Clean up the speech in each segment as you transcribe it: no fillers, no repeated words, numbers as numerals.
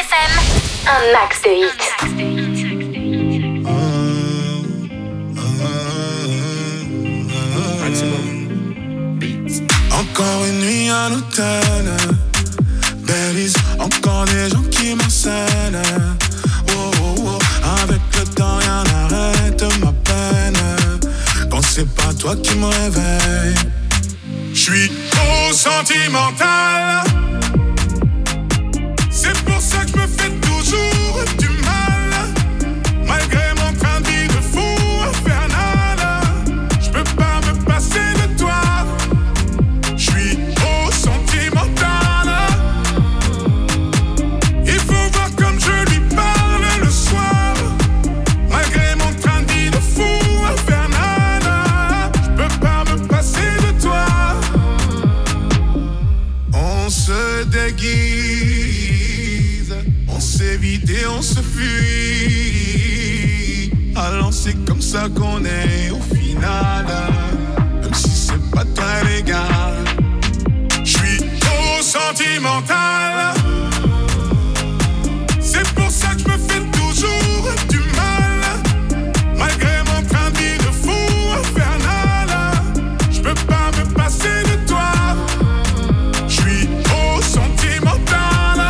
FM, un max de hits. Encore une nuit à l'hôtel, Belize, encore des gens qui m'enseignent. Oh, oh, oh. Avec le temps, rien n'arrête ma peine. Quand c'est pas toi qui me réveille, j'suis trop sentimental. C'est pour ça que je me fais toujours du mal. Malgré mon train de vie de fou infernal, j'peux pas me passer de toi. J'suis trop sentimental. Il faut voir comme je lui parle le soir. Malgré mon train de vie de fou infernal, j'peux pas me passer de toi. On se déguise, on s'évite et on se fuit. Alors c'est comme ça qu'on est au final. Même si c'est pas très légal. J'suis trop sentimental. C'est pour ça que je me fais toujours du mal. Malgré mon train de vie de fou infernal, j'peux pas me passer de toi. J'suis trop sentimental.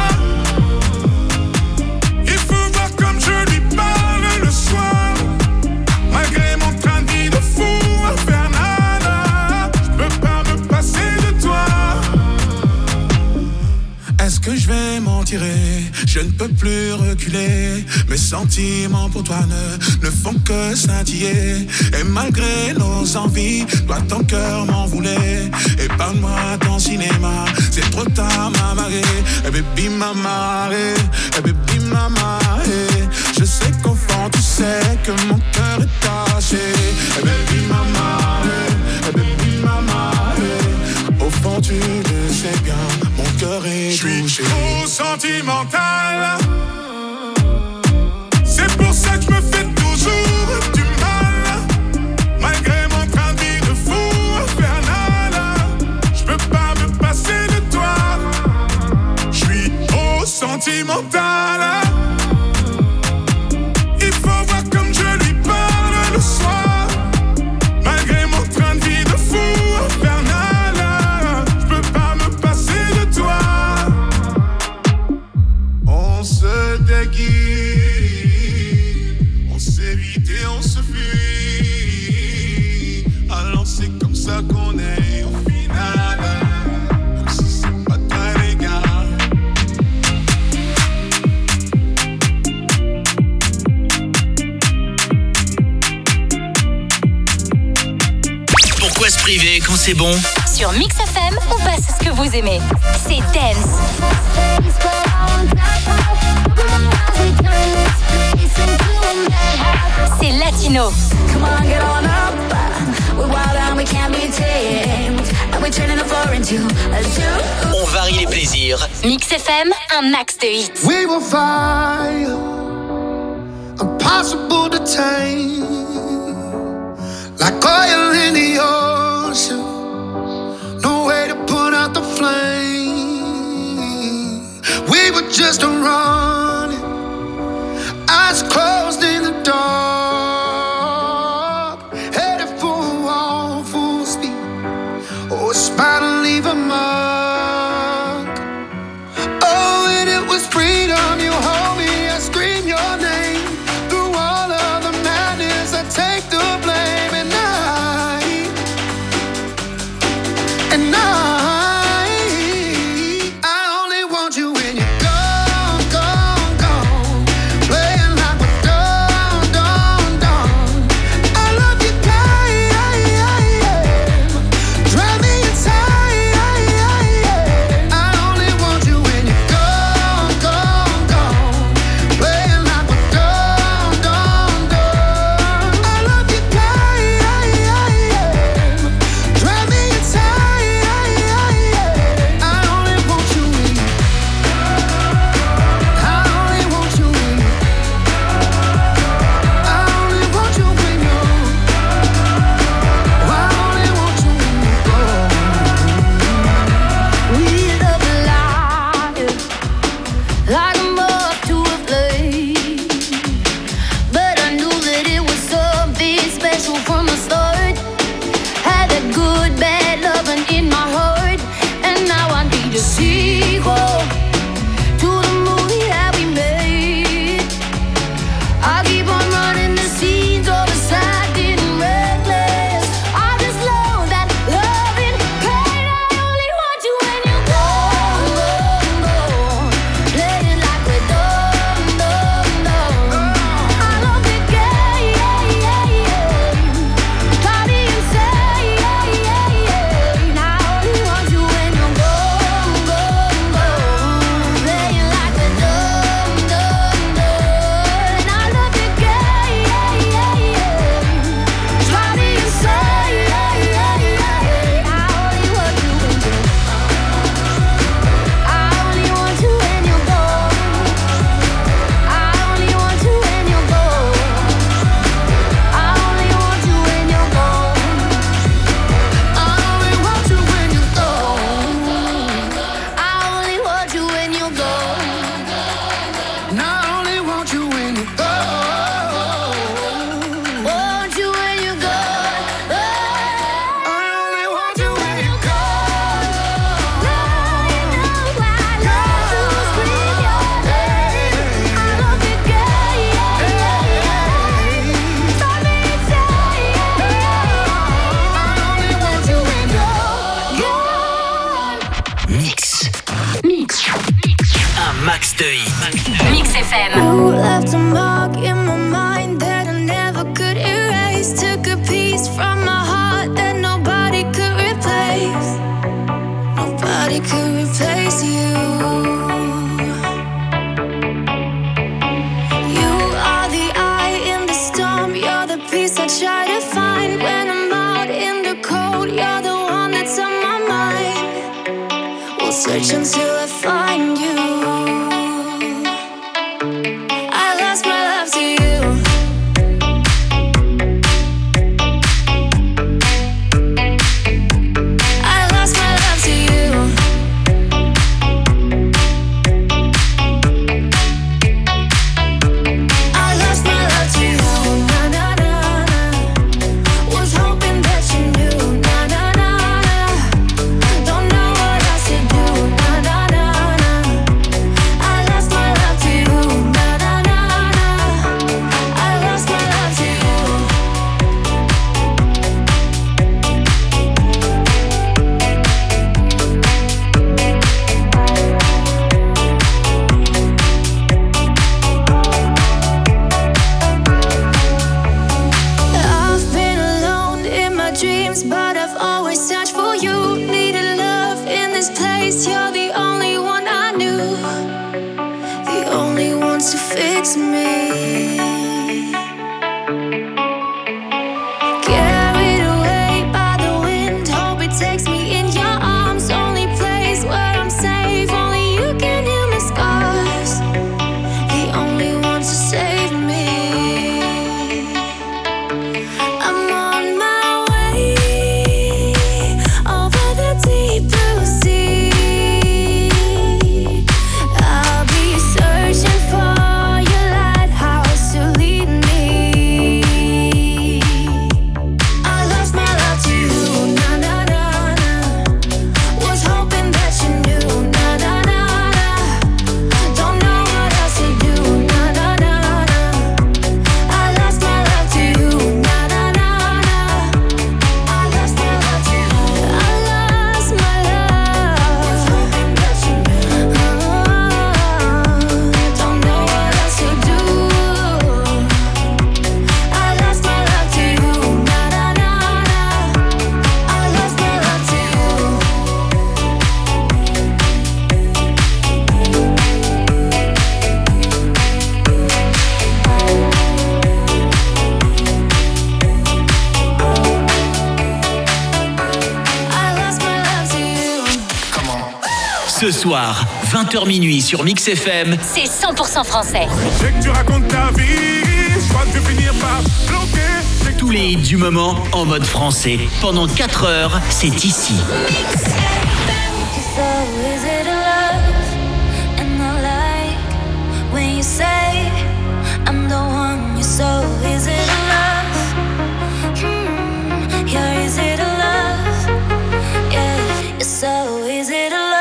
Il faut voir comme je lui parle le soir. Malgré mon train de vie de fou infernal, j'peux pas me passer de toi. Est-ce que je vais m'en tirer? Je ne peux plus reculer. Mes sentiments pour toi ne font que scintiller. Et malgré nos envies, toi ton cœur m'en voulait. Épargne-moi ton cinéma, c'est trop tard m'a marré. Et baby m'a marré, et baby m'a marré. Je sais qu'au fond tu sais que mon cœur est caché. Et baby m'a marré, et baby m'a marré. Au fond tu le sais bien, mon cœur est touché. J'suis trop sentimental. C'est pour ça que je me fais toujours du mal. Malgré mon train de vie de fou infernal, j'peux pas me passer de toi. J'suis trop sentimental. Il faut voir comme je lui parle le soir. Malgré mon train de vie de fou infernal, j'peux pas me passer de toi. On se déguise, on s'évite et on se fuit. Alors c'est comme ça qu'on est au final. Même si c'est pas très légal. Pourquoi se priver quand c'est bon? Sur Mix FM, on passe ce que vous aimez. C'est Dance. C'est Latino. Come on, get on up. We're wild and we can't be tamed. And we're turning the floor into a zoo. On varie les plaisirs. Mix FM, un max de hits. We will find impossible to tame, like oil in the ocean. No way to put out the flame. We were just running, eyes closed in the dark, headed for a wall full speed. Oh, it's bound to leave a mark. Oh, and it was freedom. You hold me, I scream your name. Through all of the madness, I take the blame. I only want you when you're gone, gone, gone. Playing like we're done, done, done. I love you, drive me inside. I only want you when you're gone, gone, gone. Playing like we're done, done, done. I love you, drive me inside. Mix. Un max de hits. Mix FM. You left a mark in my mind that I never could erase. Took a piece from my heart that nobody could replace. Nobody could replace you. You are the eye in the storm. You're the peace I try to find when I'm out in the cold. You're the one that's on my mind. We'll search until I find you. Ce soir, 20h minuit sur Mix FM. C'est 100% français. Dès que tu racontes ta vie, je crois que je vais finir par bloquer. Tous les hits du moment en mode français. Pendant 4 heures, c'est ici. So is it a love? And I like when you say I'm the one you so is it a love? Yeah, is it a love? Yeah, so is it a love?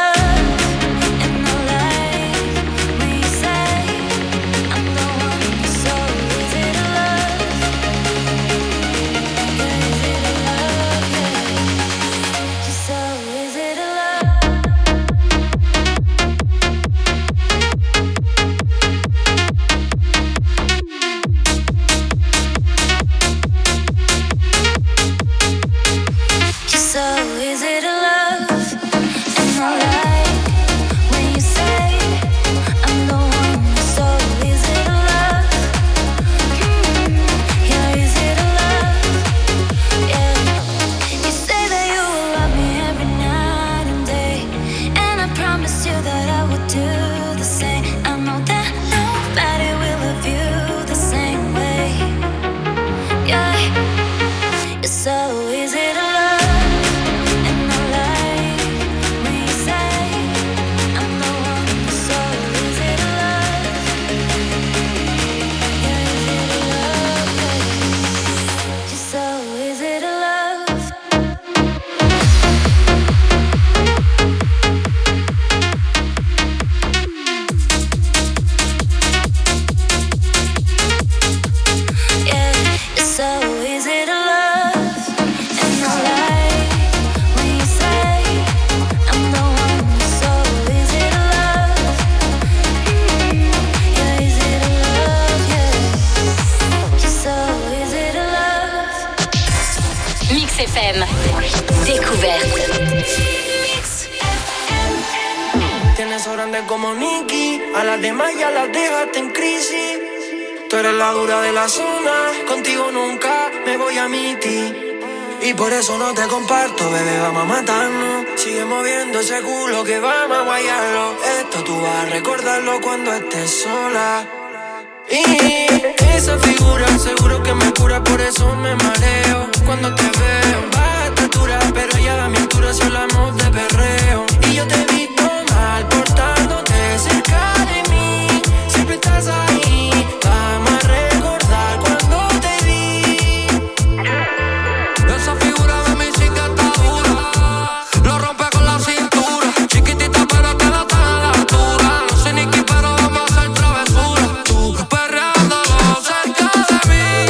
So is it a love? And beso grande como Nicky. A las demás ya las dejaste en crisis. Tú eres la dura de la zona, contigo nunca me voy a mitir. Y por eso no te comparto, bebé, vamos a matarnos. Sigue moviendo ese culo que vamos a guayarlo. Esto tú vas a recordarlo cuando estés sola. Y esa figura seguro que me cura, por eso me mareo cuando te veo. Baja estatura, pero ya a mi altura si hablamos de perreo. Y yo te he visto mal portándote cerca de mí. Siempre estás ahí, vamos a recordar cuando te vi. Esa figura de mi sí que está dura. Lo rompe con la cintura. Chiquitita pero que no está a la altura. No sé ni qué pero vamos a hacer travesura. Tú perreándolo cerca de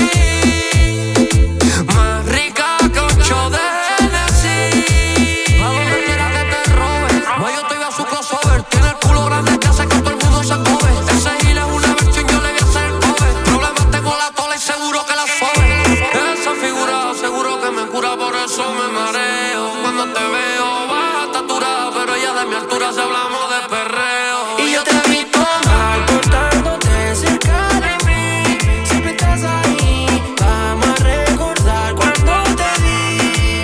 mí. Más rica que 8 de Hennessy. A donde quiera que te robe. No, yo te iba a su crossover. Tiene el culo grande que hace que todo el mundo se cobe. Ese gil es una versión, yo le voy a hacer el cover. Problemas tengo la tola y seguro que la sobe. Esa figura seguro que me cura, por eso me mareo cuando te veo. Baja estatura, pero ya de mi altura si hablamos de perreo. Y yo te he visto mal portándote cerca de mí. Siempre estás ahí, vamos a recordar cuando te vi.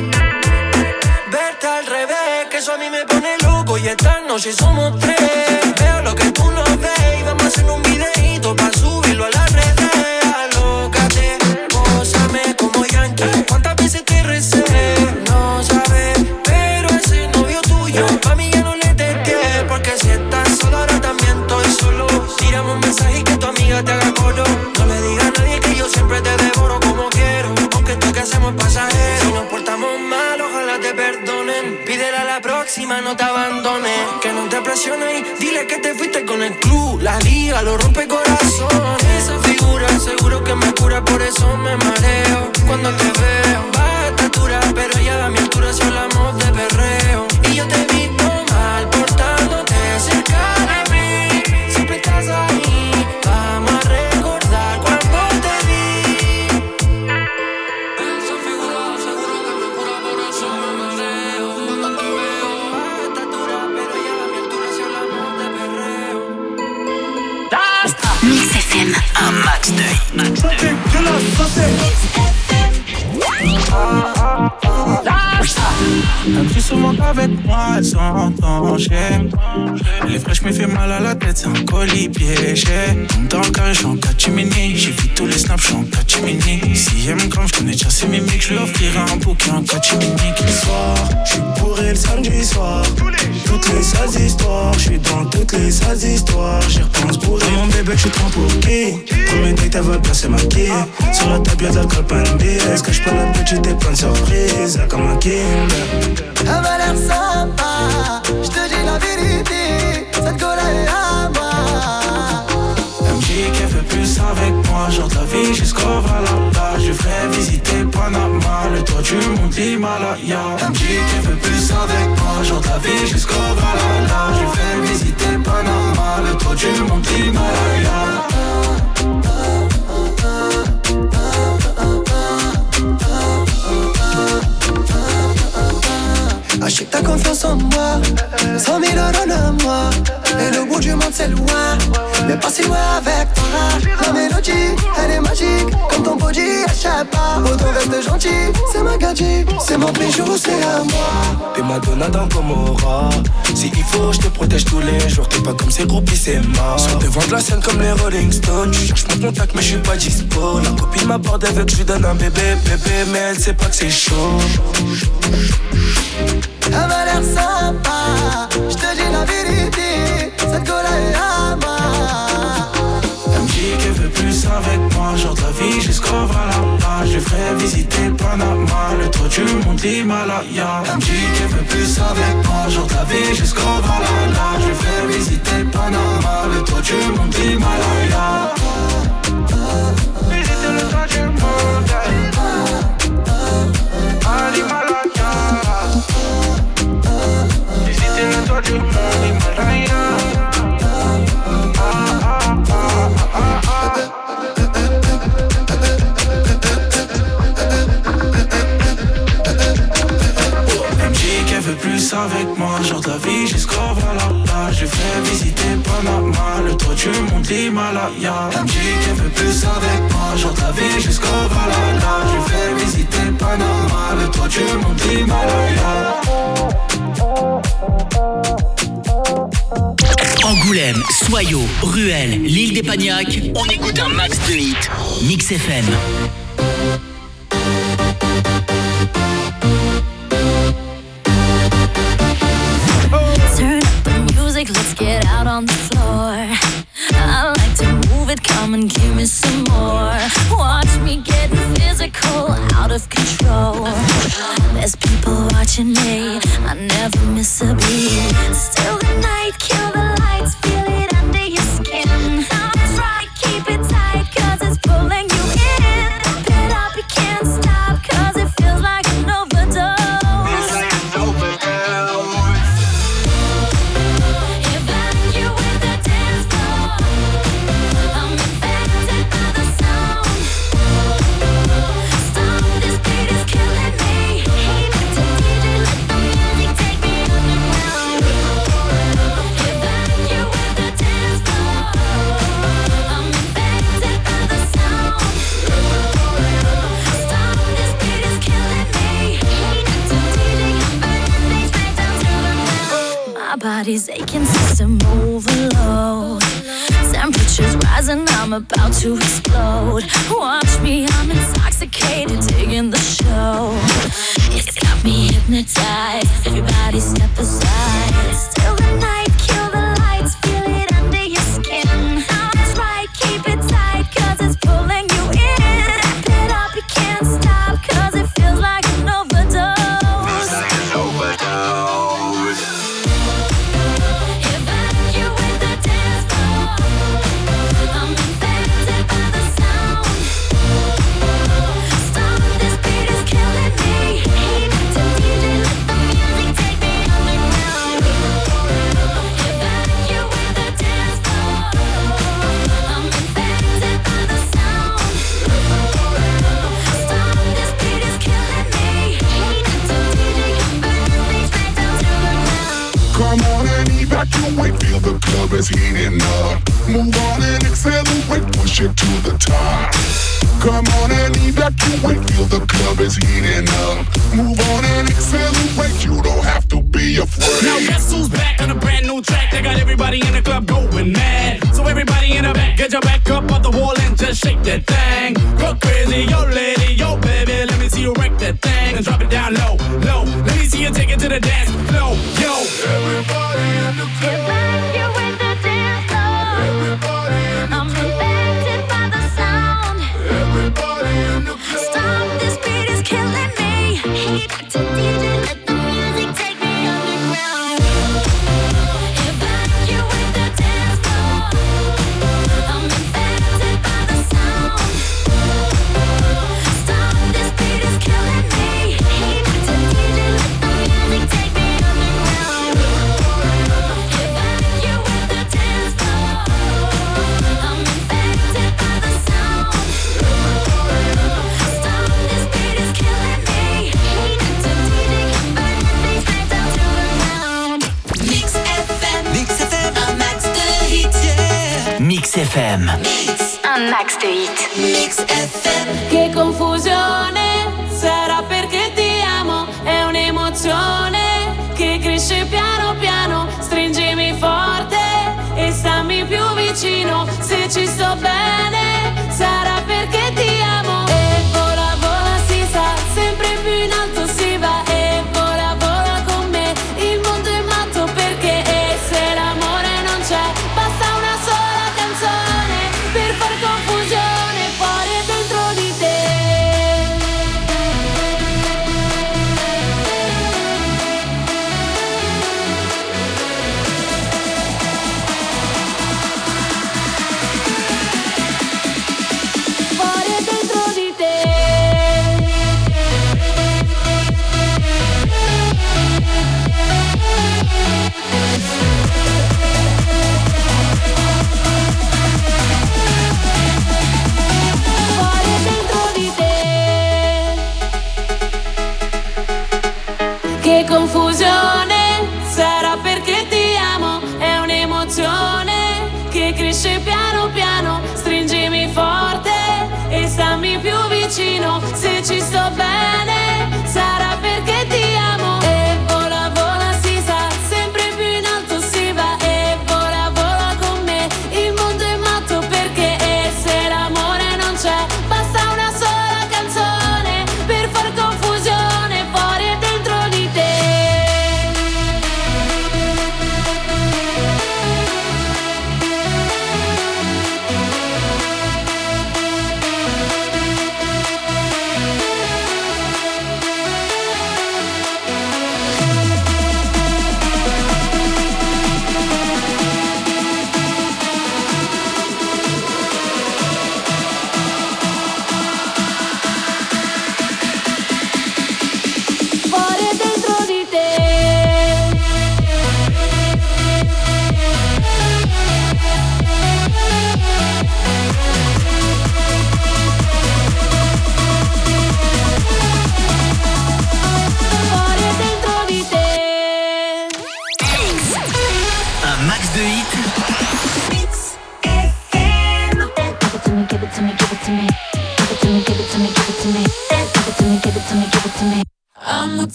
Verte al revés, que eso a mí me pone loco. Y esta noche somos 3. Veo lo que tú no ves y vamos a hacer un videito pa' subirlo a las redes. Alócate, gózame como Yankee. ¿Cuántas veces te recé? No sabes, pero ese novio tuyo pa' mí ya no le testé. Porque si estás solo ahora también estoy solo. Tírame un mensaje y que tu amiga te haga coro. No le digas a nadie que yo siempre te devoro como quiero. Aunque esto que hacemos es pasajero. Si nos portamos mal, ojalá te perdonen. Pídele a la próxima, no te abandones. Que no te presiones y dile que te fuiste con el club. La liga lo rompe corazón. Esa figura seguro que me cura, por eso me mareo cuando te veo. Baja estatura, pero ya a mi altura si hablamos de perreo. Y yo te he visto mal portándote cerca de mí. Siempre estás ahí, vamos a recordar cuando te vi. Esa figura seguro que me cura, por eso me mareo cuando te veo. Baja estatura, pero ya a mi altura si hablamos de perreo. Mix FM. Un max d'œil. Un plus souvent qu'avec moi, elles sont en danger. Les fraîches me fait mal à la tête, c'est un colis piégé. Dans le carré, j'suis en catimini. J'ai vu tous les snaps, j'suis en catimini. Si elle me crame, j'connais déjà ses mimiques. J'lui offrirai un bouquet en catimini. Le soir, j'suis bourré le samedi soir. Toutes les sales histoires, j'suis dans toutes les sales histoires. J'y repense bourré. Dans mon bébé, j'suis trop pour qui? Premier date, elle va placer ma quille. Sur la table, y'a de l'alcool, pas une BS. Cache pas la petite et plein de surprises. Comme un kinder. Elle m'a l'air sympa, je te dis la vérité, cette gueule est à moi. Elle me dit qu'elle veut plus avec moi, genre de la vie jusqu'au Valhalla. Je ferai visiter Panama, le toit du monde l'Himalaya. Elle me dit qu'elle veut plus avec moi, genre de la vie jusqu'au Valhalla. Je ferai visiter Panama, le toit du monde l'Himalaya. Achète ta confiance en moi, 100 000 euros de moi. Et le bout du monde c'est loin, mais pas si loin avec toi. La mélodie, elle est magique, comme ton body, échappe pas. Autant reste gentil, c'est ma gadget, c'est mon bijou, c'est à moi. T'es Madonna dans Gomorrah. Si il faut, je te protège tous les jours. T'es pas comme ces groupies, c'est mort. Sur devant de la scène comme les Rolling Stones. Tu cherches mon contact, mais je suis pas dispo. La copine m'aborde avec, je lui donne un bébé, mais elle sait pas que c'est chaud. Elle m'a l'air sympa, je te dis la vérité, cette gueule est à moi. Elle me dit qu'elle veut plus avec moi, genre de la vie jusqu'au Valhalla. Je ferai visiter Panama, le toit du monde l'Himalaya. Elle me dit qu'elle veut plus avec moi, genre de la vie jusqu'au Valhalla. Je ferai visiter Panama, le toit du monde l'Himalaya. Visiter le toit du monde à l'Himalaya. Visiter le toit du monde l'Himalaya. Elle me dit qu'elle veut plus avec moi, genre jour de la vie jusqu'au Valhalla. J'ai fait visiter Panama, le toit du monde l'Himalaya. Elle me dit qu'elle veut plus avec moi, jour de la vie jusqu'au Valhalla. J'ai fait visiter Panama, le toit du monde l'Himalaya. Angoulême, Soyaux, Ruelle, l'île des Pagnacs, on écoute un max de hits. Mix FM. Turn up the music, let's get out on the floor. I like to move it, come and give me some more. Watch me getting physical, out of control. There's people watching me, I never miss a beat. Still the night, kill the lights, feel it under your skin. That's right, keep it tight, cause it's pulling you in. Pump it up, you can't stop, cause it feels like an overdose. My body's aching, system overload. Temperatures rising, I'm about to explode. Watch me, I'm intoxicated, digging the show. It's got me hypnotized, everybody step aside. Still the night, kill the lights, feel it under your skin. That's right, keep it tight, cause it's pulling you in. Wrap it up, you can't stop, cause it feels like an overdose. Come on and evacuate, feel the club is heating up. Move on and accelerate, push it to the top. Come on and evacuate, feel the club is heating up. Move on and accelerate, you don't have to be afraid. Now guess who's back on a brand new track? They got everybody in the club going mad. So everybody in the back, get your back up on the wall and just shake that thing. Go crazy, yo lady, yo baby, let me see you wreck that thing and drop it down low, low. Let me see you take it to the dance floor, yo. Everybody in the club. You with the dance floor. Everybody in the I'm infected by the sound. Everybody in the club. Stop, this beat is killing me. Hey, to DJ, let the music take me underground. You with the dance floor. I'm infected by the sound. Stop, this beat is killing me. Hey, to DJ, let the music take me underground. You with the dance floor. I'm infected by the sound. Stop, this beat is killing me. Hey, to DJ, I'm burning things right down to the ground. Mix FM, un max de hits, yeah. Mix FM. Un max de hits. Mix FM. Che confusione, sarà perché ti amo, è un'emozione che cresce piano piano, stringimi forte e stammi più vicino, se ci sto bene, sarà perché ti amo. E vola, vola, si sa, sempre più in alto si va, e vola, vola con me, il mondo è matto perché, e se l'amore non c'è, basta una sola canzone per far confusione fuori e dentro di te.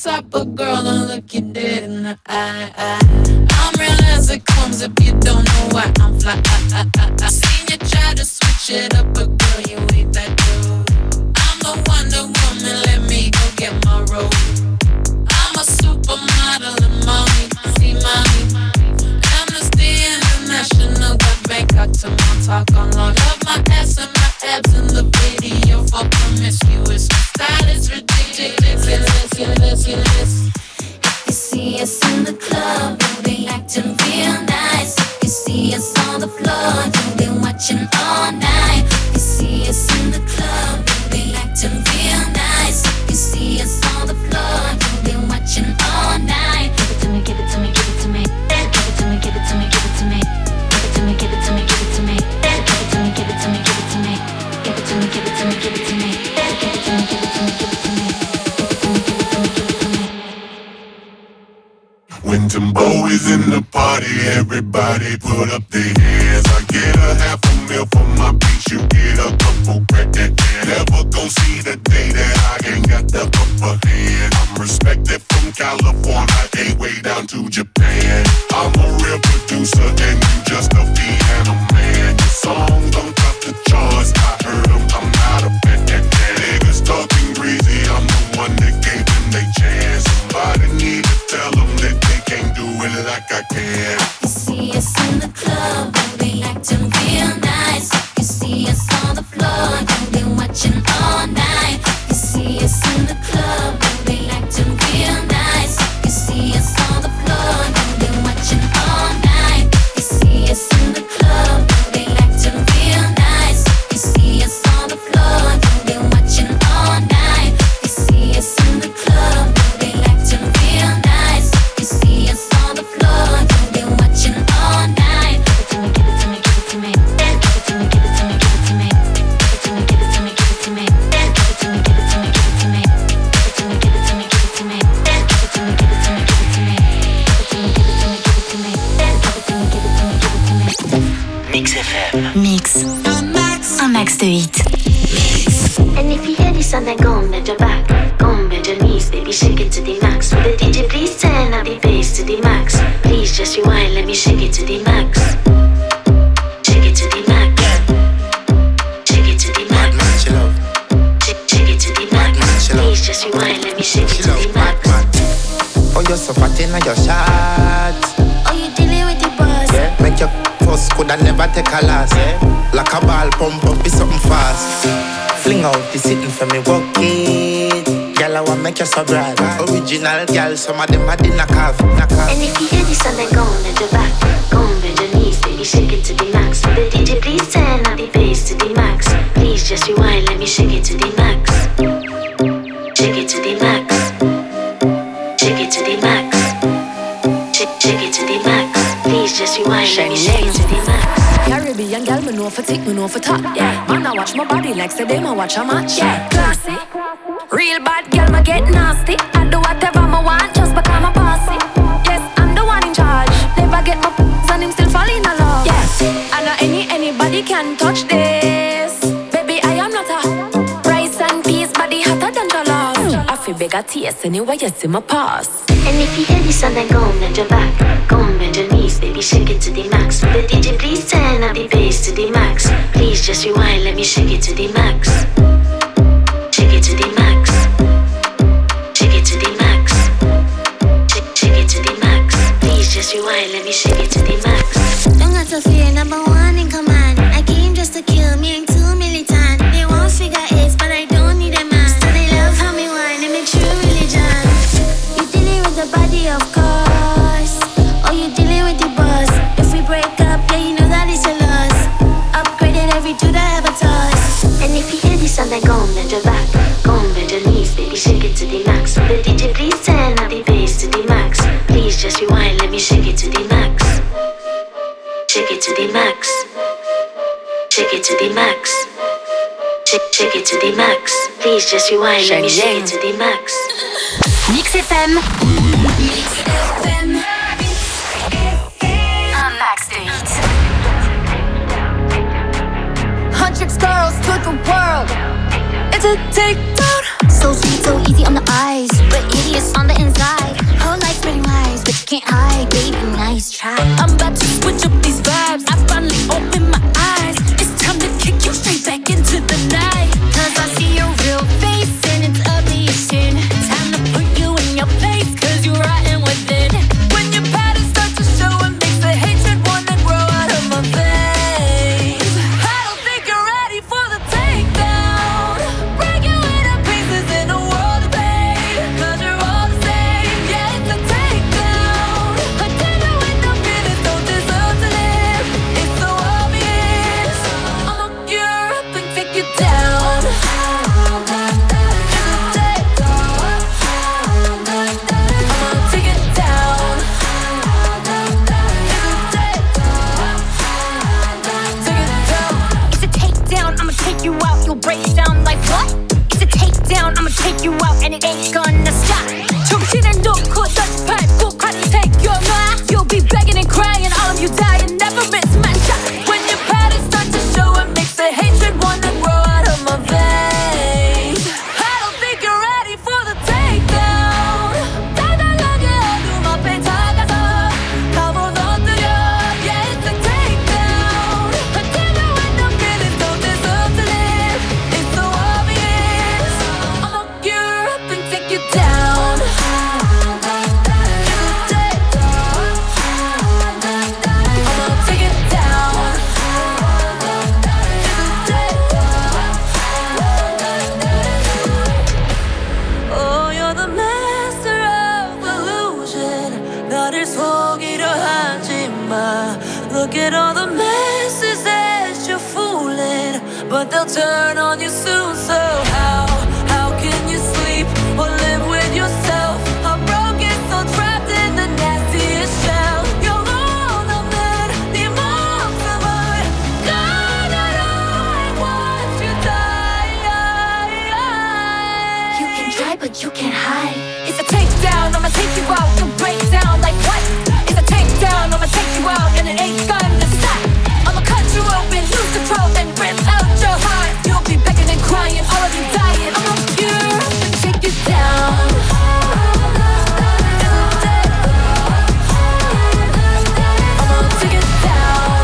type of girl and look you dead in the eye. I'm real as it comes if you don't know why I'm fly. I seen you try to switch it up, but girl, you ain't that dude. I'm the Wonder Woman, let me go get my robe. I'm a supermodel and mommy, see mommy. Amnesty International got Bangkok to my talk on long. Love my ass and my abs in the video for promiscuous. My style is ridiculous. If you see us in the club, we'll be acting real nice. If you see us on the floor, you'll be watching all night. If you see us in the club, we'll be acting real nice. If you see us on the floor, you'll be watching all night. Give it to me, give it to me, give it to me. Give it to me, give it to me, give it to me. Give it to me, give it to me, give it to me. Give it to me, give it to me, give it to me. Give it to me, give it to me, give it to me. Give it to me, give it to me, give it to me. When Timbo is in the party, everybody put up their hands. I get a $500,000 for my beats, you get a couple grand. Never gon' see the day that I ain't got the upper hand. I'm respected from California, hey, way down to Japan. I'm a real producer and you just a piano man. Your song don't top the charts, I heard them, I'm not a fan. Niggas talking greasy, I'm the one that gave them they chance. Somebody need to tell them that they can't do it like I can. You see us in the club, we'll be acting real nice. You see us on the floor, you'll be watching all night. You see us in the club, we'll be acting real nice. You see us on the floor, you'll be watching all night. You see us in the club, we'll be acting real nice. You see us on the floor, you'll be watching all night. You see us in the club, we'll be acting real nice. You see us on the floor, you'll be watching all night. Give it to me, give it to me, give it to me. Give it to me, give it to me, give it to me. Give it to me, give it to me, give it to me. Give it to me, give it to me, give it to me. Give it to me, give it to me, give it to me. Give it to me, give it to me, give it to me. Give it to me, give it to me, give it to me. Give it to me, give it to me, give it to me. Mix FM. Mix. Un max de hits. And if you hear this song, then go and bend your back. Go and bend your knees, baby, shake it to the max. Will the DJ please turn up the bass to the max? Please just rewind, let me shake it to the max. Shake it to the max. Shake it to the max. Shake it to the max. Please just rewind, let me shake it to the max. Oh, you're so fat in your shots. Oh, you dealing with the boss? Yeah. Make your first coulda never take a last. Yeah. Like a ball pump up, be something fast. Fling out the sitting for me, walk it. Girl, I want make you so bright. Original girl, some of them are the knockoff. And if you hear this song, then go and bend your back. Go and bend your knees, baby, shake it to the max. The DJ please turn up the bass to the max. Please just rewind, let me shake it to the max. Shake it to the max. Shake it to the max. Shake it to the max. Please just rewind, let me shake it to the max. Caribbean girl, me know for tick, me know for top. Yeah, man, I watch my body like say them, I watch a match. Yeah, classy. Real bad girl, me get nasty. I do whatever I want, just because I'm a bossy. Yes, I'm the one in charge. Never get my and him still fall in love. Yeah, I know anybody can touch this. Baby, I am not a rice and peas, body hotter than jollof. I feel bigger taste anyway, you see my pass. And if you hear this song, then go and bend your back. Go and bend your knees, baby, shake it to the max. The DJ please turn up the bass to the max. Please just rewind, let me shake it to the max. Shake it to the max. Shake it to the max. Shake it to the max. Please just rewind, let me shake it to the max. Don't got to fear, number one in command. I came just to kill me, ain't too militant. They won't figure eight, but I don't need a man. So they love how me whine, and me true religion. You dealing with the body, of course. Or you dealing with the boss. If we break up, yeah, you know that it's a loss. Upgraded every dude I ever toss. And if you hear this song, then go and bend your back. Go and bend your knees, baby, shake it to the max. The DJ please turn up the bass to the max. Please just rewind, let me shake it to the max. Shake it to the max. Shake it to the max. Shake it to the max. Please just rewind, let me shake it to the max. Mix FM. Mix FM. Un max de hits. 100 girls to the world. It's a takedown. So sweet, so easy on the eyes, but idiots on the baby, nice try. I'm about to switch up these vibes. I finally open my eyes. It's time to kick you straight back into the night. Cause I see your real face and it's ugly as sin. Time to put you in your place cause you're rotten within. When your pattern starts to show and makes the hatred wanna grow out of my veins. I don't think you're ready for the takedown. Break you into pieces in a world of pain. Cause you're all the same, yeah, it's a takedown. A dinner with no feelings don't deserve to live. It's so obvious. I'ma look you up and take you down. You out, you'll break down like what? It's a takedown, I'ma take you out and it ain't gonna stop. 정신을 놓고 touch 밟고 cut take your mind. You'll be begging and crying, all of you dying, never miss my shot. When your patterns start to show, it makes the hatred wanna grow out of my veins. I don't think you're ready for the takedown. 달달하게 어둠 앞에 다가서 가본 엎드려, yeah, it's a takedown. A dinner with no feelings don't deserve to live. It's so obvious. I'ma look you up and take you down. I'ma take it down. Oh, you're the master of illusion. 나를 속이려 하지 마. Look at all the messes that you're fooling, but they'll turn on you soon. So how can you sleep or live with yourself? I'm broken, so trapped in the nastiest shell. You're all the man, 네 목숨을 가다로 I want you die. You can try, but you can't hide. It's a takedown, I'ma take you out. You'll break down like what? It's a takedown, I'ma take you out, and it ain't gonna stop. I'ma cut you open, lose control, then rip out your heart. You'll be begging and crying, all of you dying. I'ma cure and take you down. I'ma take it down.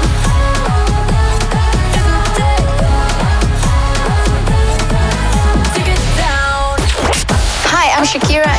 Take it down. Hi, I'm Shakira.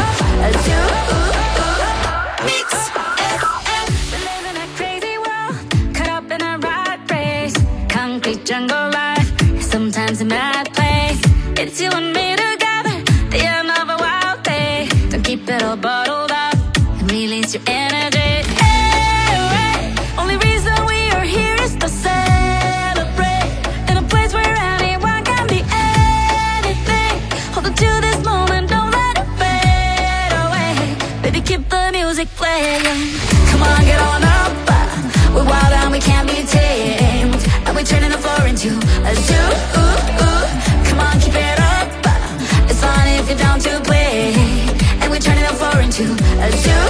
Mix FM. We live in a crazy world, caught up in a rat race. Concrete jungle life, sometimes a mad place. It's you and me together, the end of a wild day. Don't keep it all bottled up and release your energy. Hey, only reason we are here is to celebrate. In a place where anyone can be anything. Hold on to this moment, don't let it fade away. Baby, keep the music playing. Come on, get on up. We're wild and we can't be tamed. And we're turning the floor into a zoo. Come on, keep it up. It's fun if you're down to play. And we're turning the floor into a zoo.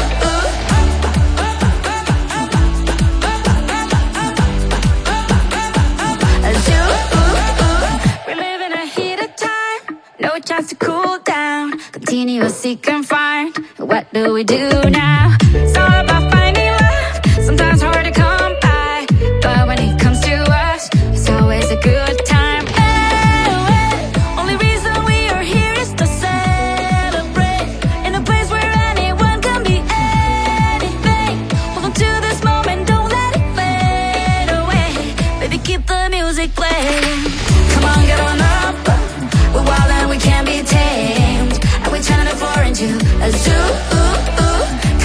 A zoo. We live in a heated time, no chance to cool down. Continuous seek and find. What do we do now? It's all about finding love. Sometimes hard to come by, but when it comes to us, it's always a good time. Hey, only reason we are here is to celebrate. In a place where anyone can be anything. Hold on to this moment, don't let it fade away. Baby, keep the music playing. Come on, get on up. We're wild and we can't be tamed. And we're turning the floor into a zoo.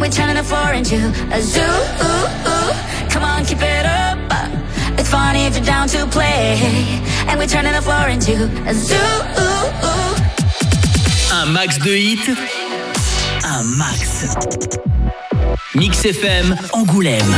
we're turning the floor into a zoo. Come on, keep it up. It's funny if you're down to play. And we're turning the floor into a zoo. Un max de hits, un max. Mix FM Angoulême.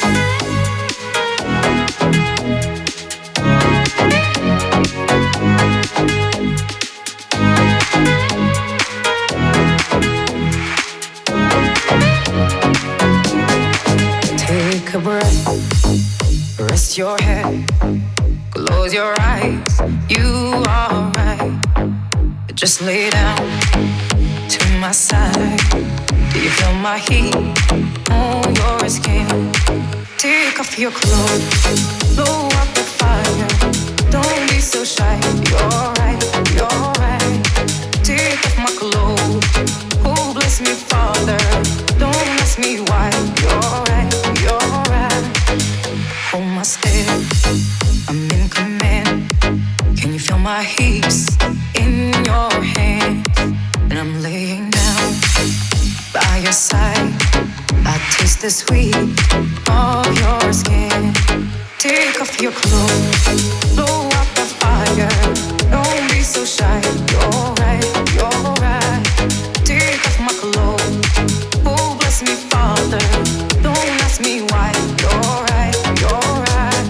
Take a breath, rest your head, close your eyes, you are right. Just lay down to my side. Do you feel my heat on your skin? Take off your clothes, blow up the fire. Don't be so shy, you're right, you're right. Take off my clothes, oh bless me Father. Don't ask me why, you're right, you're right. Hold my step, I'm in command. Can you feel my hips in your hand? And I'm laying down by your side. I taste the sweet of your skin. Take off your clothes, blow up the fire. Don't be so shy, you're right, you're right. Take off my clothes, oh bless me Father. Don't ask me why, you're right, you're right.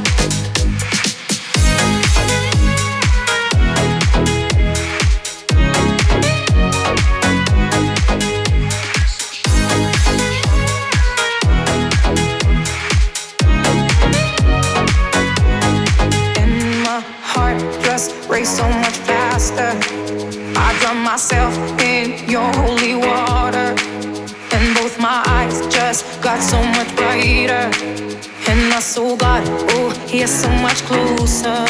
Race so much faster. I drown myself in your holy water, and both my eyes just got so much brighter. And I saw God, oh, He is so much closer.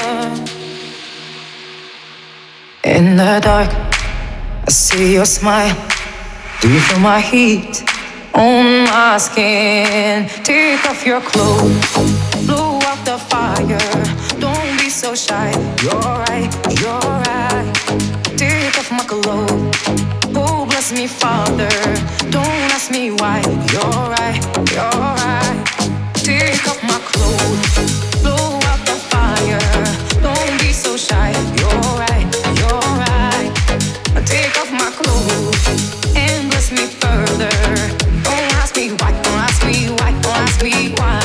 In the dark, I see your smile. Do you feel my heat on my skin? Take off your clothes, blow up the fire. Don't be so shy, you're right, you're right. Take off my clothes, oh bless me Father. Don't ask me why, you're right, you're right. Take off my clothes, blow up the fire. Don't be so shy, you're right, you're right. Take off my clothes and bless me further. Don't ask me why, don't ask me why, don't ask me why.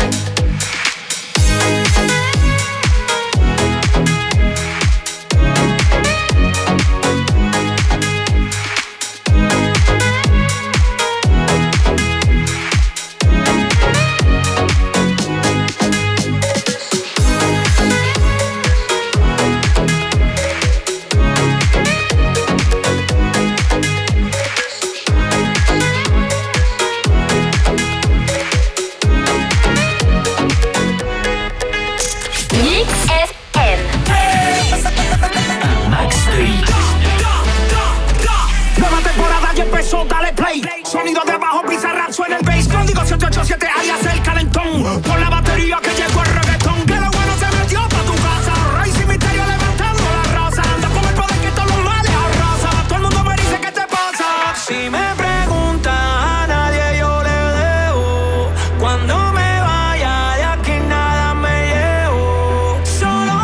Sonido de bajo, pizarra, suena el bass. Código 787, alias el calentón. Con la batería que llegó el reggaetón. Que lo bueno se metió pa' tu casa. Rey sin misterio levantando la raza. Anda con el poder que todos los males arrasa. Todo el mundo me dice, ¿qué te pasa? Si me preguntan a nadie yo le debo. Cuando me vaya de aquí nada me llevo. Solo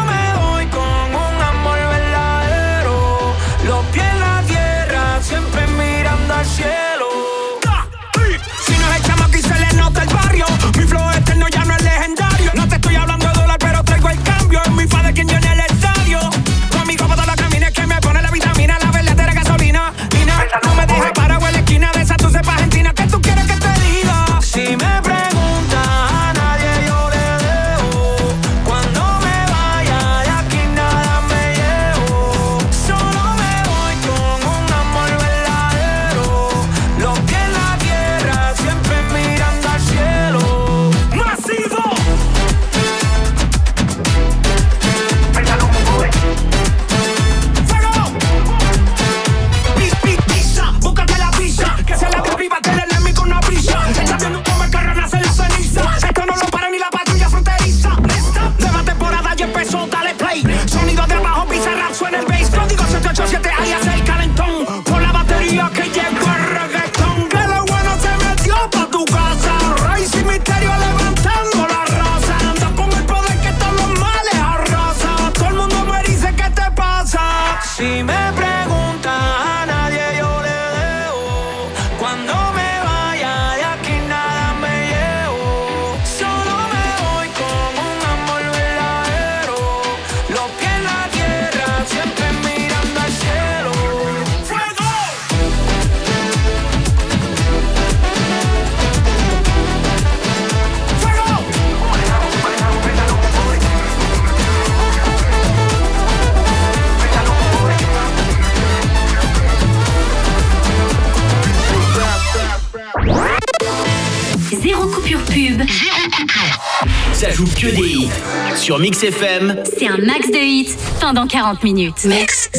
joue que des hits. Sur Mix FM, c'est un max de hits pendant 40 minutes. Mix.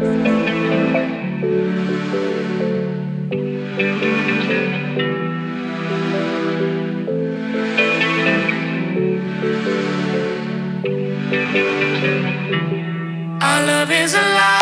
Our love is alive.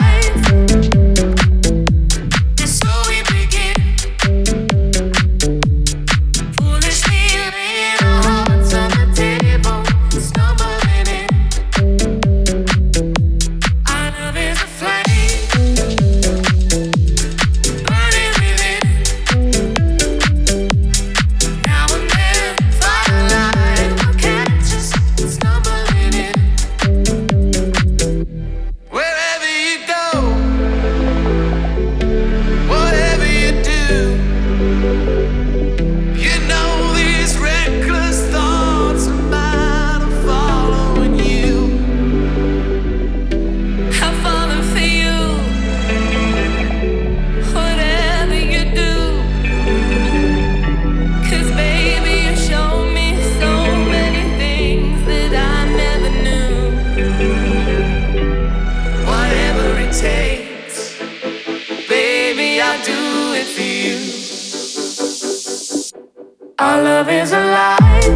Our love is alive.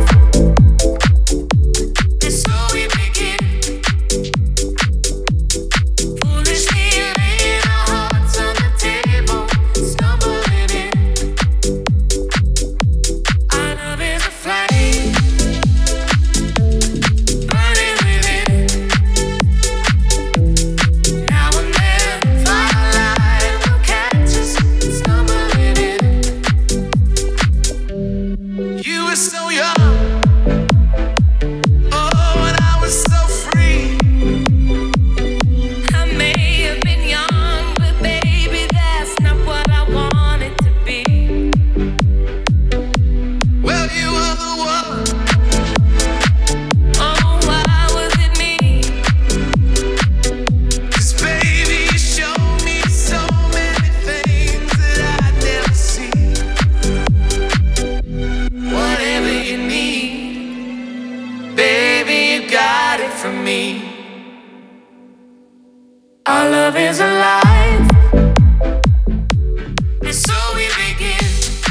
Our love is alive. And so we begin.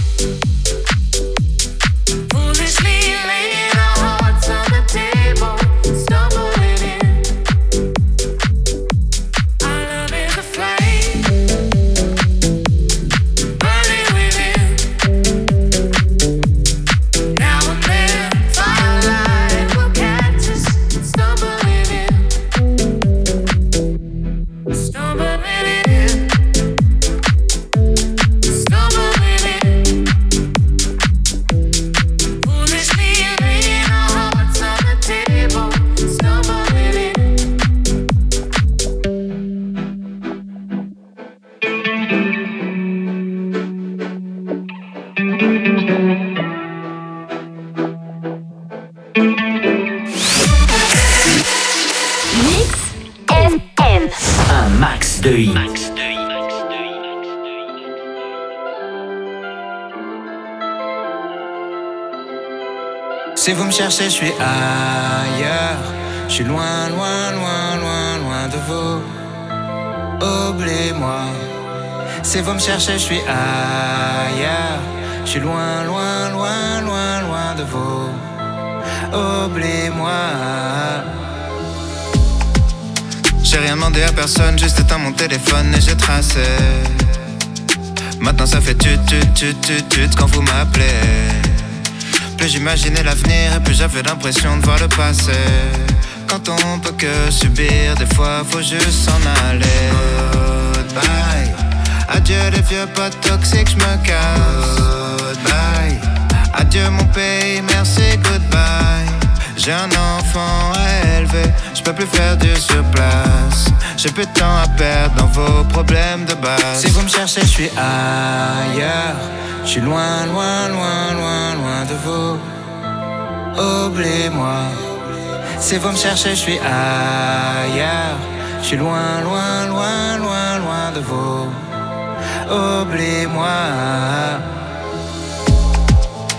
Foolishly laying our hearts on the table, stumbling in. Our love is a flame, burning within. Now and then, firelight will catch us, stumbling in. Stumbling in, stumbling in. Foolishly laying our hearts on the table, stumbling in. Mix FM. un max de hits. Si vous me cherchez, je suis ailleurs. Je suis loin, loin, loin, loin, loin de vous. Oubliez-moi. Si vous me cherchez, je suis ailleurs. Je suis loin, loin, loin, loin, loin de vous. Oubliez-moi. J'ai rien demandé à personne, juste éteint mon téléphone et j'ai tracé. Maintenant ça fait tut quand vous m'appelez. Plus j'imaginais l'avenir et plus j'avais l'impression de voir le passé. Quand on peut que subir, des fois faut juste s'en aller. Goodbye. Adieu les vieux potes toxiques, j'me casse. Goodbye. Adieu mon pays, merci, goodbye. J'ai un enfant à élever, j'peux plus faire du sur place. J'ai plus de temps à perdre dans vos problèmes de base. Si vous me cherchez, je suis ailleurs. Je suis loin, loin, loin, loin, loin de vous. Oubliez-moi. Si vous me cherchez, je suis ailleurs. Je suis loin, loin, loin, loin, loin de vous. Oubliez-moi.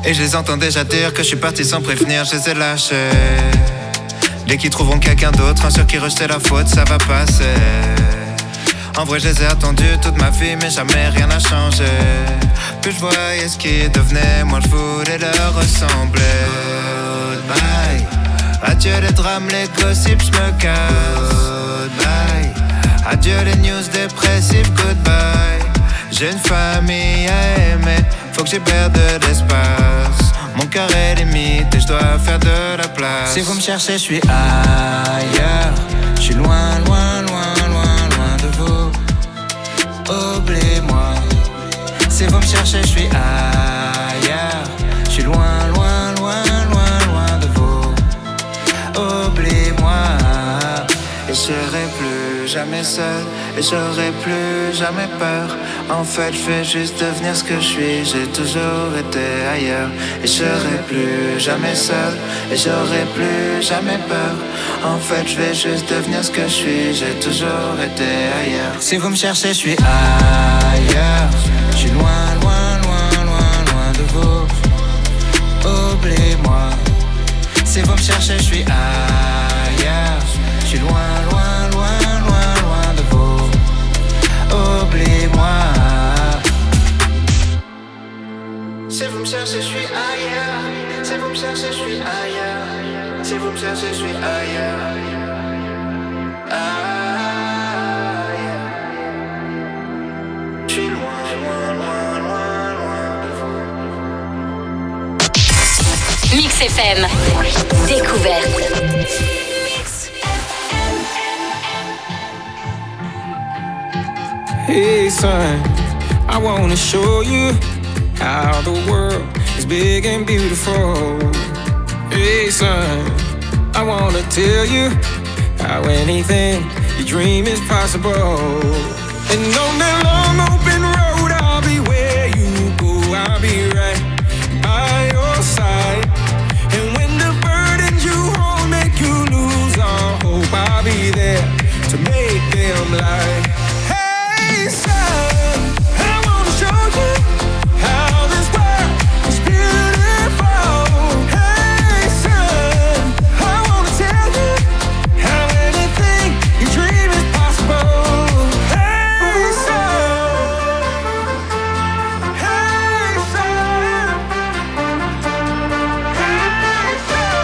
Et je les entends déjà dire que je suis parti sans prévenir, je les ai lâchés. Dès qu'ils trouveront quelqu'un d'autre, un sur qui rejeter la faute, ça va passer. En vrai je les ai attendus toute ma vie, mais jamais rien n'a changé. Plus je voyais ce qui devenait, moi je voulais leur ressembler. Goodbye, adieu les drames, les gossips, je me casse. Goodbye, adieu les news dépressives, goodbye. J'ai une famille à aimer, faut que j'y perde de l'espace. Mon cœur est limite et je dois faire de la place. Si vous me cherchez, je suis ailleurs. Je suis loin, loin, loin, loin, loin de vous. Oubliez-moi. Si vous me cherchez, je suis ailleurs. Je suis loin, loin, loin, loin, loin de vous. Oubliez-moi. Et je serai plus jamais seul. Et j'aurai plus jamais peur. En fait, je vais juste devenir ce que je suis. J'ai toujours été ailleurs. Et je serai plus jamais seul. Et j'aurai plus jamais peur. En fait, je vais juste devenir ce que je suis. J'ai toujours été ailleurs. Si vous me cherchez, je suis ailleurs. Je suis loin, loin, loin, loin, loin de vous. Oubliez-moi. Si vous me cherchez, je suis ailleurs. Je suis loin, loin, loin, loin, loin de vous. Oubliez-moi. Si vous me cherchez, je suis ailleurs. Si vous me cherchez, je suis ailleurs. Si vous me cherchez, je suis ailleurs. Je suis loin, loin, loin, loin, loin de vous. Mix FM. Découverte. Hey son, I wanna show you how the world is big and beautiful. Hey son, I wanna tell you how anything you dream is possible. And on that long open road, I'll be where you go, I'll be right by your side. And when the burdens you hold make you lose all hope, I'll be there to make them light. Hey son, I wanna show you how this world is beautiful. Hey son, I wanna tell you how anything you dream is possible. Hey son, hey son, hey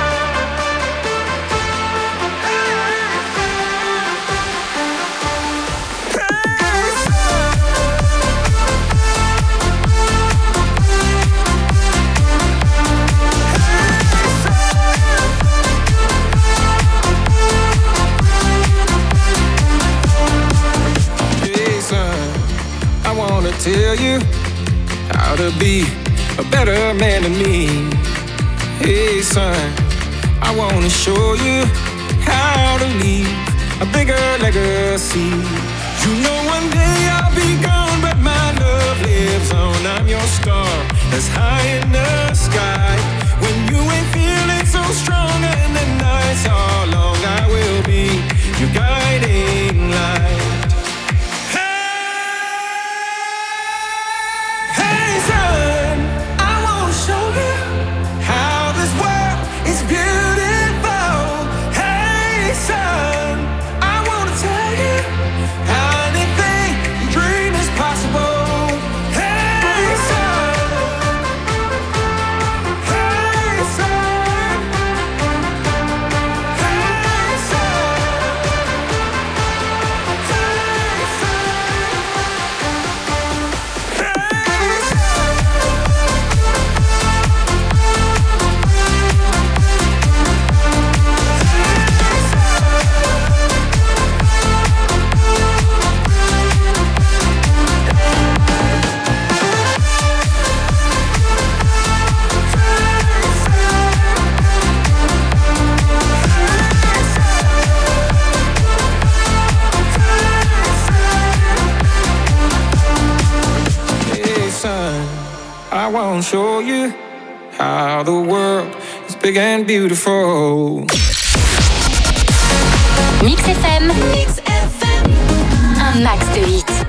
tell you how to be a better man than me. Hey son, I wanna show you how to leave a bigger legacy. You know one day I'll be gone, but my love lives on. I'm your star that's high in the sky. When you ain't feeling so strong and the nights are long, I will be your guiding light. I won't show you how the world is big and beautiful. Mix FM. Mix FM. Un max de hits.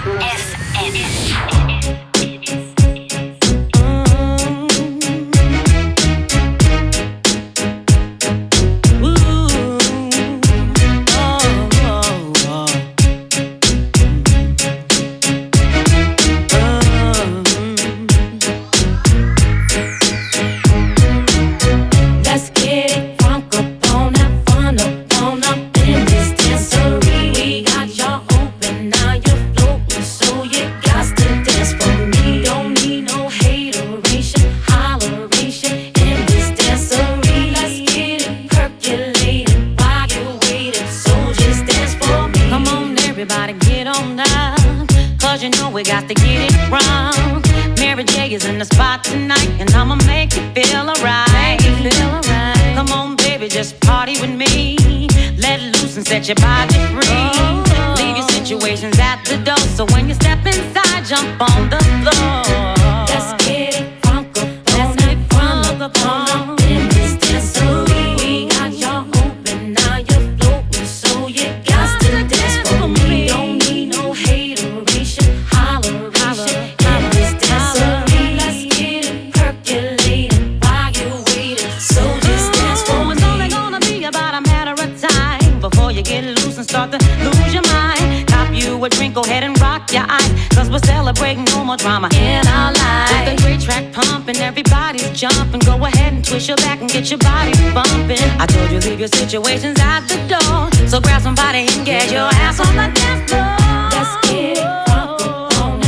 Situations at the door, so grab somebody and get your ass on the dance floor. Let's get it on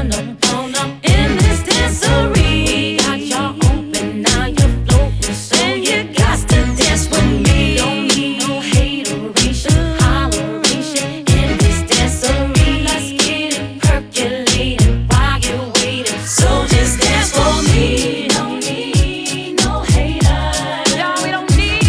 up in this dancery. Got y'all open, now you're floating, so you got to dance with me. Don't need no hateration, holleration in this dancery. Let's get it percolating while you're waiting, so just dance for me. Don't need no haters, y'all, we don't need.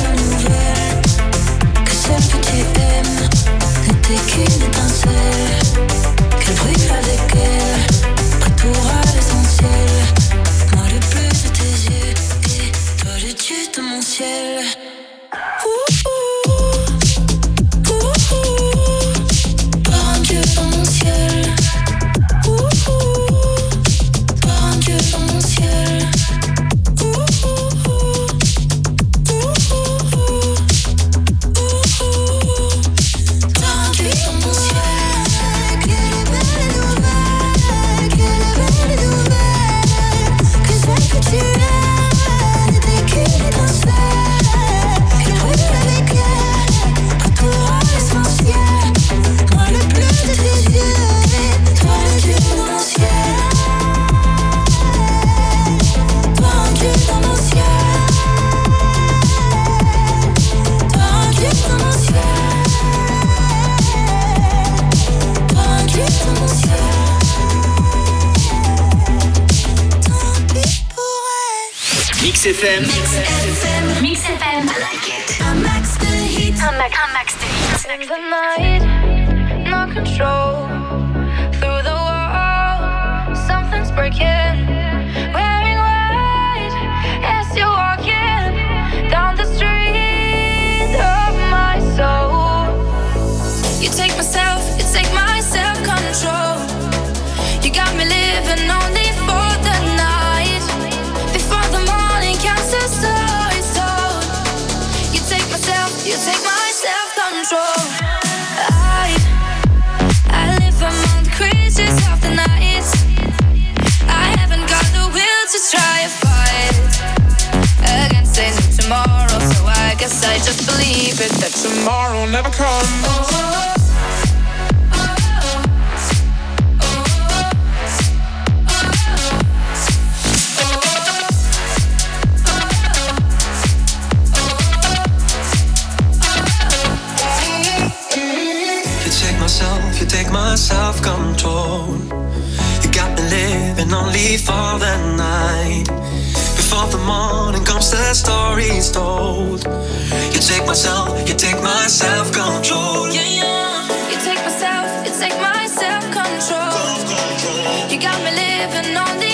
Qu'une étincelle FM. Mix FM. I like it. Un max de hits. Un max de hits. In the night, no control. Through the wall, something's breaking. Wearing white as you're walking down the street of my soul. You take my self-control. You got me living only for the night. Before the morning comes, the story's told. You take my self-control. I live among the creatures of the night. I haven't got the will to try a fight against a new tomorrow. So I guess I just believe it that tomorrow never comes. You take my self-control. You got me living only for the night. Before the morning comes, the story's told. You take my self-control. Yeah, yeah. You take my self-control. You got me living only